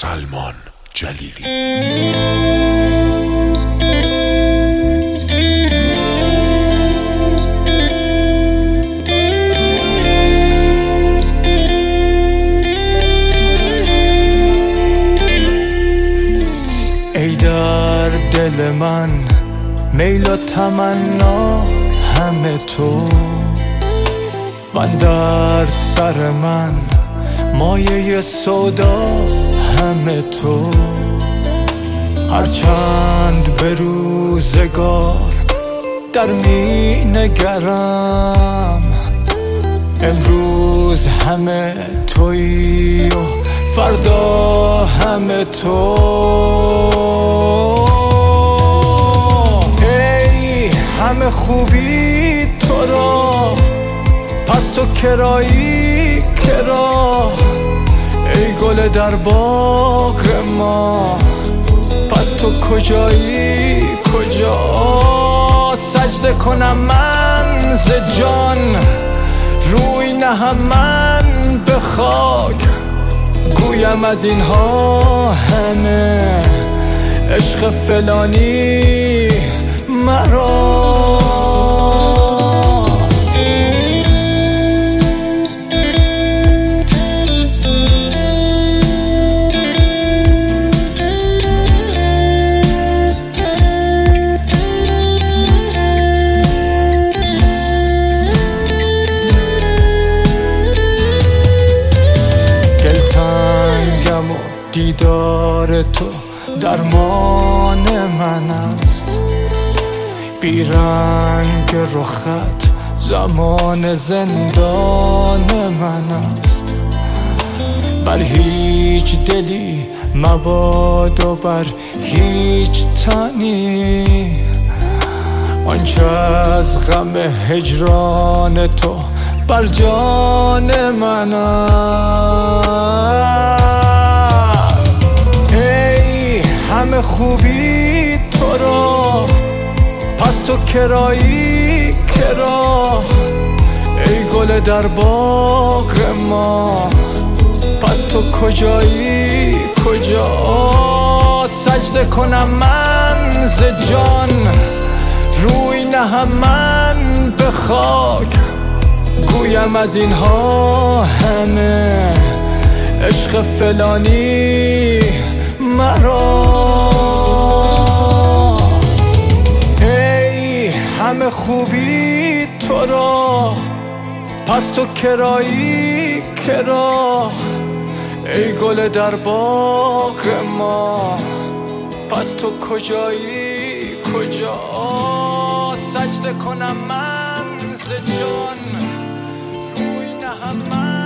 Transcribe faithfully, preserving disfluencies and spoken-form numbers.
سلمان جلیلی. ای در دل من میل و تمنا همه تو، و در سر من مایه سودا همه تو. هرچند به روزگار در می نگرم، امروز همه تویی و فردا همه تو. ای همه خوبی تو را، پس تو کرایی کرا. ای گل در باغ ما، پس تو کجایی کجا. سجده کنم من ز جان، روی نهم من به خاک. گویم از اینها همه عشق فلانی مرا. دلتنگم و دیدار تو درمان من است. بیرنگ رخت زمان زندان من است. بر هیچ دلی مباد و بر هیچ تنی، آنچه از غم هجران تو بر جان من است. ای همه خوبی تو را، پس تو کرایی کرا. ای گل در باغ ما، پس تو کجایی کجا. سجده کنم من ز جان، روی نهم من به خاک. گویم از اینها همه عشق فلانی مرا. ای همه خوبی تو را، پس تو کرایی کرا. ای گل در باغ ما، پس تو کجایی کجا. سجده کنم من ز جان، روی نهم من